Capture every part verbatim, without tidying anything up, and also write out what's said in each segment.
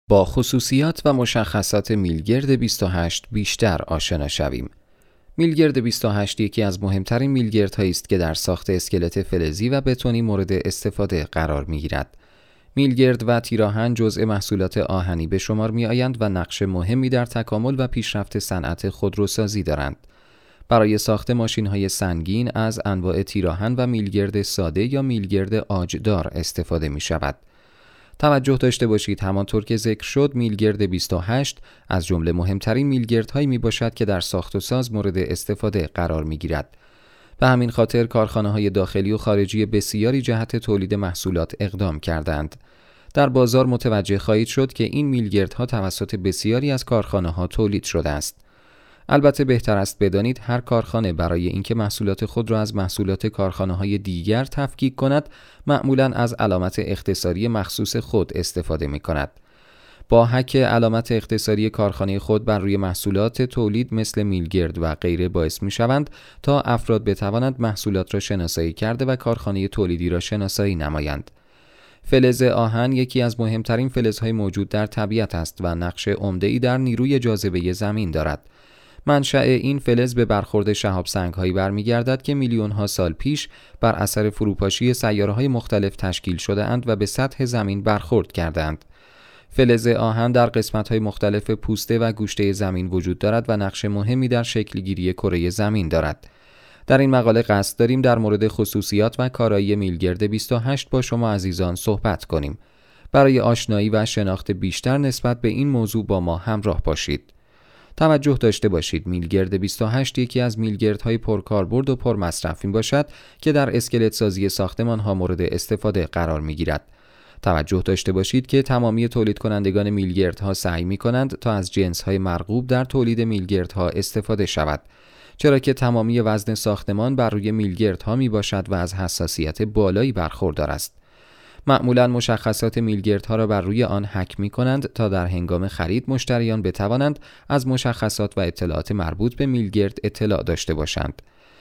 با خصوصیات و مشخصات میلگرد بیست و هشت بیشتر آشنا شویم. میلگرد بیست و هشت یکی از مهمترین میلگردهایی است که در ساخت اسکلت فلزی و بتونی مورد استفاده قرار می‌گیرد. میلگرد و تیراهن جزء محصولات آهنی به شمار می‌آیند و نقش مهمی در تکامل و پیشرفت صنعت خودروسازی دارند. برای ساخت ماشین‌های سنگین از انواع تیراهن و میلگرد ساده یا میلگرد عاجدار استفاده می‌شود. توجه داشته باشید همانطور که ذکر شد میلگرد بیست و هشت از جمله مهمترین میلگردهایی می باشد که در ساخت و ساز مورد استفاده قرار می گیرد. به همین خاطر کارخانه‌های داخلی و خارجی بسیاری جهت تولید محصولات اقدام کردند. در بازار متوجه خواهید شد که این میلگردها توسط بسیاری از کارخانه‌ها تولید شده است. البته بهتر است بدانید هر کارخانه برای اینکه محصولات خود را از محصولات کارخانه‌های دیگر تفکیک کند، معمولاً از علامت اختصاری مخصوص خود استفاده می‌کند. با حک علامت اختصاری کارخانه خود بر روی محصولات تولید مثل میلگرد و غیره باعث می‌شوند تا افراد بتوانند محصولات را شناسایی کرده و کارخانه تولیدی را شناسایی نمایند. فلز آهن یکی از مهمترین فلزهای موجود در طبیعت است و نقش عمده‌ای در نیروی جاذبه زمین دارد. منشأ این فلز به برخورد شهاب سنگ‌هایی برمیگردد که میلیون‌ها سال پیش بر اثر فروپاشی سیاره‌های مختلف تشکیل شده‌اند و به سطح زمین برخورد کردند. فلز آهن در قسمت‌های مختلف پوسته و گوشته زمین وجود دارد و نقش مهمی در شکل‌گیری کره زمین دارد. در این مقاله قصد داریم در مورد خصوصیات و کارایی میلگرد بیست و هشت با شما عزیزان صحبت کنیم. برای آشنایی و شناخت بیشتر نسبت به این موضوع با ما همراه باشید. توجه داشته باشید میلگرد بیست و هشت یکی از میلگردهای پرکاربرد و پرمصرف می باشد که در اسکلت سازی ساختمان‌ها مورد استفاده قرار می‌گیرد. توجه داشته باشید که تمامی تولید کنندگان میلگردها سعی می‌کنند تا از جنس‌های مرغوب در تولید میلگردها استفاده شود، چرا که تمامی وزن ساختمان بر روی میلگردها میباشد و از حساسیت بالایی برخوردار است. معمولاً مشخصات میلگردها را بر روی آن حک می کنند تا در هنگام خرید مشتریان بتوانند از مشخصات و اطلاعات مربوط به میلگرد اطلاع داشته باشند.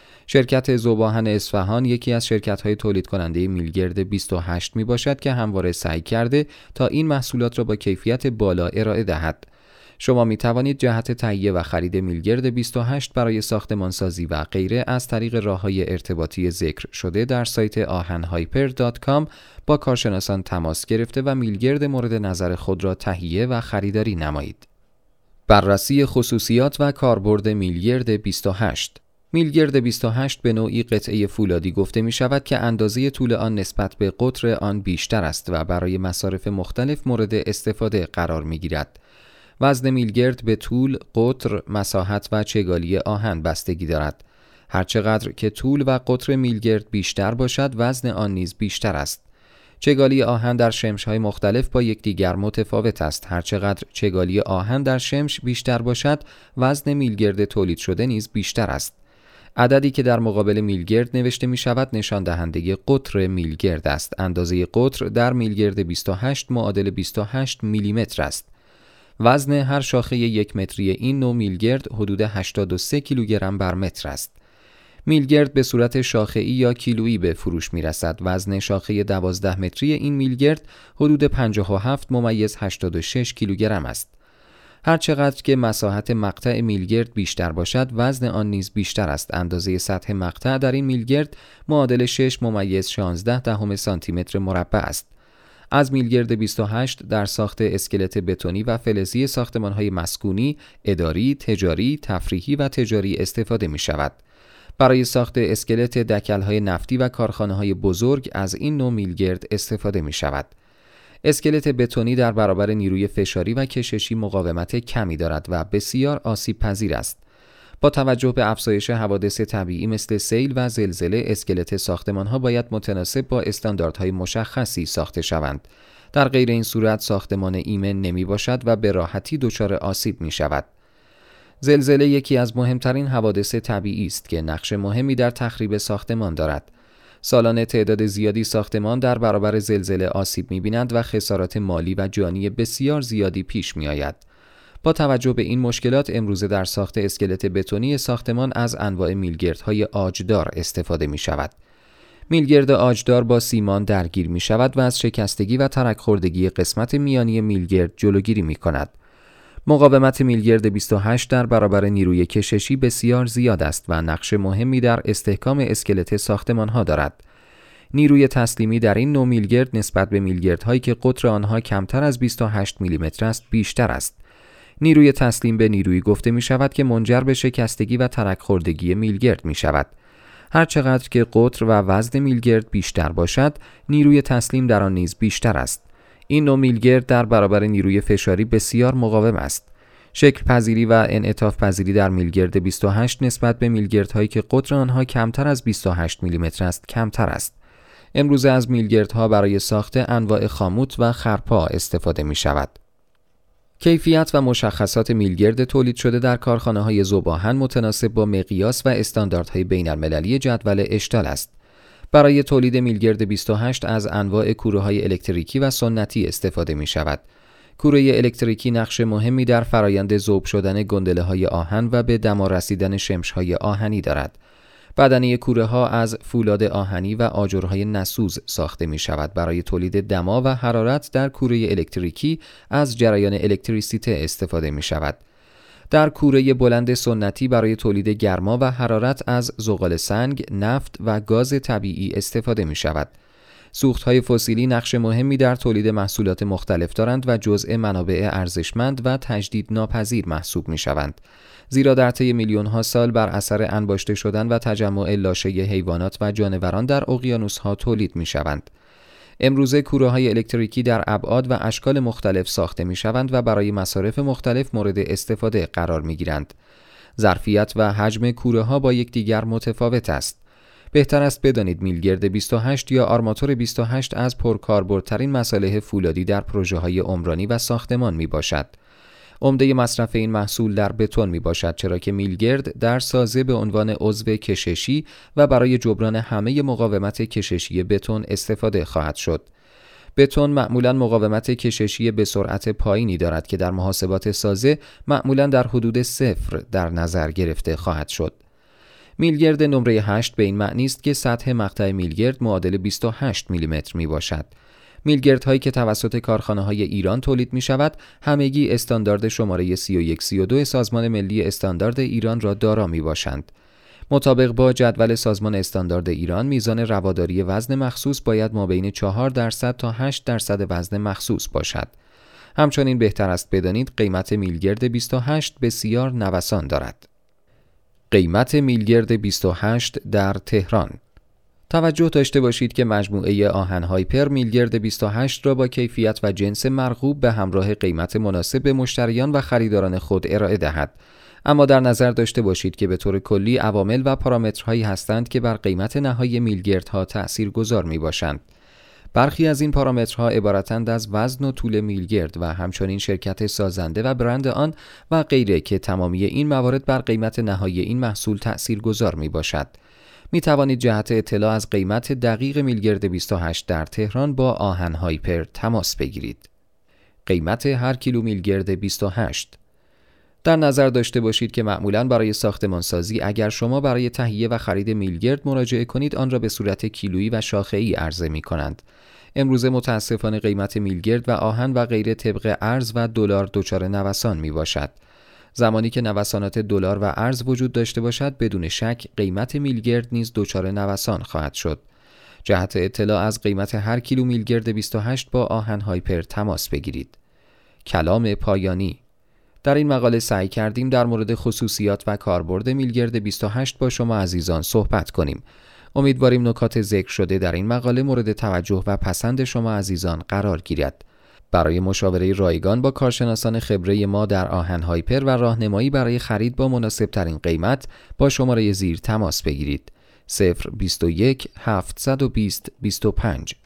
شرکت ذوب‌آهن اصفهان یکی از شرکت‌های تولید کننده میلگرد بیست و هشت می باشد که همواره سعی کرده تا این محصولات را با کیفیت بالا ارائه دهد. شما می توانید جهت تهیه و خرید میلگرد بیست و هشت برای ساختمانسازی و غیره از طریق راه‌های ارتباطی ذکر شده در سایت آهن هایپر دات کام با کارشناسان تماس گرفته و میلگرد مورد نظر خود را تهیه و خریداری نمایید. بررسی خصوصیات و کاربرد میلگرد بیست و هشت. میلگرد بیست و هشت به نوعی قطعه فولادی گفته می شود که اندازه طول آن نسبت به قطر آن بیشتر است و برای مصارف مختلف مورد استفاده قرار می گیرد. وزن میلگرد به طول، قطر، مساحت و چگالی آهن بستگی دارد. هرچقدر که طول و قطر میلگرد بیشتر باشد، وزن آن نیز بیشتر است. چگالی آهن در شمش‌های مختلف با یکدیگر متفاوت است. هرچقدر چگالی آهن در شمش بیشتر باشد، وزن میلگرد تولید شده نیز بیشتر است. عددی که در مقابل میلگرد نوشته می شود نشان دهنده قطر میلگرد است. اندازه قطر در میلگرد بیست و هشت معادل بیست و هشت میلیمتر است. وزن هر شاخه یک متری این نوع میلگرد حدود هشتاد و سه کیلوگرم بر متر است. میلگرد به صورت شاخه‌ای یا کیلویی به فروش می‌رسد. وزن شاخه دوازده متری این میلگرد حدود پنجاه و هفت ممیز هشتاد و شش کیلوگرم است. هر چقدر که مساحت مقطع میلگرد بیشتر باشد، وزن آن نیز بیشتر است. اندازه سطح مقطع در این میلگرد معادل شش ممیز شانزده دهم سانتی متر مربع است. از میلگرد بیست و هشت در ساخت اسکلت بتونی و فلزی ساختمان‌های مسکونی، اداری، تجاری، تفریحی و تجاری استفاده می‌شود. برای ساخت اسکلت دکل‌های نفتی و کارخانه‌های بزرگ از این نوع میلگرد استفاده می‌شود. اسکلت بتونی در برابر نیروی فشاری و کششی مقاومت کمی دارد و بسیار آسیب پذیر است. با توجه به افزایش حوادث طبیعی مثل سیل و زلزله، اسکلت ساختمان‌ها باید متناسب با استانداردهای مشخصی ساخته شوند. در غیر این صورت ساختمان ایمن نمی باشد و به راحتی دچار آسیب می شود. زلزله یکی از مهمترین حوادث طبیعی است که نقش مهمی در تخریب ساختمان دارد. سالانه تعداد زیادی ساختمان در برابر زلزله آسیب می بینند و خسارات مالی و جانی بسیار زیادی پیش می آید. با توجه به این مشکلات امروزه در ساخت اسکلت بتونی ساختمان از انواع میلگردهای عاجدار استفاده می شود. میلگرد آجدار با سیمان درگیر می شود و از شکستگی و ترک خوردگی قسمت میانی میلگرد جلوگیری می کند. مقاومت میلگرد بیست و هشت در برابر نیروی کششی بسیار زیاد است و نقش مهمی در استحکام اسکلت ساختمان‌ها دارد. نیروی تسلیمی در این نوع میلگرد نسبت به میلگردهایی که قطر آنها کمتر از بیست و هشت میلیمتر است بیشتر است. نیروی تسلیم به نیرویی گفته می شود که منجر به شکستگی و ترک خوردگی میلگرد می شود. هر چقدر که قطر و وزن میلگرد بیشتر باشد، نیروی تسلیم در آن نیز بیشتر است. این نوع میلگرد در برابر نیروی فشاری بسیار مقاوم است. شکل پذیری و انعطاف پذیری در میلگرد بیست و هشت نسبت به میلگردهایی که قطر آنها کمتر از بیست و هشت میلیمتر است کمتر است. امروزه از میلگردها برای ساخت انواع خاموت و خرپا استفاده می شود. کیفیت و مشخصات میلگرد تولید شده در کارخانه‌های ذوب‌آهن متناسب با مقیاس و استانداردهای بین‌المللی جدول اشتال است. برای تولید میلگرد بیست و هشت از انواع کوره‌های الکتریکی و سنتی استفاده می شود. کوره الکتریکی نقش مهمی در فرایند ذوب شدن گندله‌های آهن و به دما رسیدن شمش‌های آهنی دارد. بدنه کوره‌ها از فولاد آهنی و آجرهای نسوز ساخته می شود. برای تولید دما و حرارت در کوره الکتریکی از جریان الکتریسیته استفاده می شود. در کوره بلند سنتی برای تولید گرما و حرارت از زغال سنگ، نفت و گاز طبیعی استفاده می شود. سوخت‌های فسیلی نقش مهمی در تولید محصولات مختلف دارند و جزء منابع ارزشمند و تجدید ناپذیر محسوب می شوند. زیرا در طی میلیون‌ها سال بر اثر انباشته شدن و تجمع لاشه حیوانات و جانوران در اقیانوس‌ها تولید می‌شوند. امروزه کوره‌های الکتریکی در ابعاد و اشکال مختلف ساخته می‌شوند و برای مصارف مختلف مورد استفاده قرار می‌گیرند. ظرفیت و حجم کوره‌ها با یکدیگر متفاوت است. بهتر است بدانید میلگرد بیست و هشت یا آرماتور بیست و هشت از پرکاربردترین مصالح فولادی در پروژه‌های عمرانی و ساختمان میباشد. عمده مصرف این محصول در بتون می باشد، چرا که میلگرد در سازه به عنوان عضو کششی و برای جبران همه مقاومت کششی بتون استفاده خواهد شد. بتون معمولاً مقاومت کششی به سرعت پایینی دارد که در محاسبات سازه معمولاً در حدود صفر در نظر گرفته خواهد شد. میلگرد نمره هشت به این معنی است که سطح مقطع میلگرد معادل بیست و هشت میلیمتر می باشد. میلگردهایی که توسط کارخانه‌های ایران تولید می‌شود، همگی استاندارد شماره سی و یک سی و دو سازمان ملی استاندارد ایران را دارا می‌باشند. مطابق با جدول سازمان استاندارد ایران، میزان رواداری وزن مخصوص باید مابین چهار درصد تا هشت درصد وزن مخصوص باشد. همچنین بهتر است بدانید قیمت میلگرد بیست و هشت بسیار نوسان دارد. قیمت میلگرد بیست و هشت در تهران. توجه داشته باشید که مجموعه آهن هایپر میلگرد بیست و هشت را با کیفیت و جنس مرغوب به همراه قیمت مناسب به مشتریان و خریداران خود ارائه دهد. اما در نظر داشته باشید که به طور کلی عوامل و پارامترهایی هستند که بر قیمت نهایی میلگردها تأثیر گذار می باشند. برخی از این پارامترها عبارتند از وزن و طول میلگرد و همچنین شرکت سازنده و برند آن و غیره که تمامی این موارد بر قیمت نهایی این محصول تأثیر گذار می باشد. می توانید جهت اطلاع از قیمت دقیق میلگرد بیست و هشت در تهران با آهن هایپر تماس بگیرید. قیمت هر کیلو میلگرد بیست و هشت. در نظر داشته باشید که معمولاً برای ساختمانسازی اگر شما برای تهیه و خرید میلگرد مراجعه کنید، آن را به صورت کیلویی و شاخه‌ای عرضه می کنند. امروزه متاسفانه قیمت میلگرد و آهن و غیره طبق ارز و دلار دچار نوسان می باشد. زمانی که نوسانات دلار و ارز وجود داشته باشد، بدون شک قیمت میلگرد نیز دچار نوسان خواهد شد. جهت اطلاع از قیمت هر کیلو میلگرد بیست و هشت با آهن هایپر تماس بگیرید. کلام پایانی. در این مقاله سعی کردیم در مورد خصوصیات و کاربرد میلگرد بیست و هشت با شما عزیزان صحبت کنیم. امیدواریم نکات ذکر شده در این مقاله مورد توجه و پسند شما عزیزان قرار گیرد. برای مشاوره رایگان با کارشناسان خبره ما در آهن هایپر و راهنمایی برای خرید با مناسب ترین قیمت با شماره زیر تماس بگیرید. صفر بیست و یک هفتصد و بیست بیست و پنج